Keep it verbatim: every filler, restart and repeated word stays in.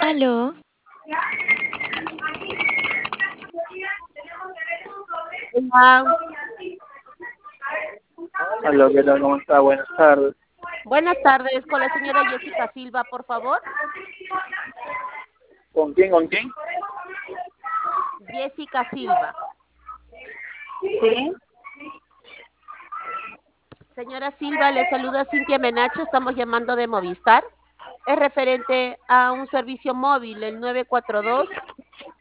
Aló. Hola. Aló, ¿qué tal? ¿Cómo está? Buenas tardes. Buenas tardes, con la señora Jessica Silva, por favor. ¿Con quién? ¿Con quién? Jessica Silva. Sí. Señora Silva, le saluda Cintia Menacho, estamos llamando de Movistar. Es referente a un servicio móvil, el nueve cuatro dos,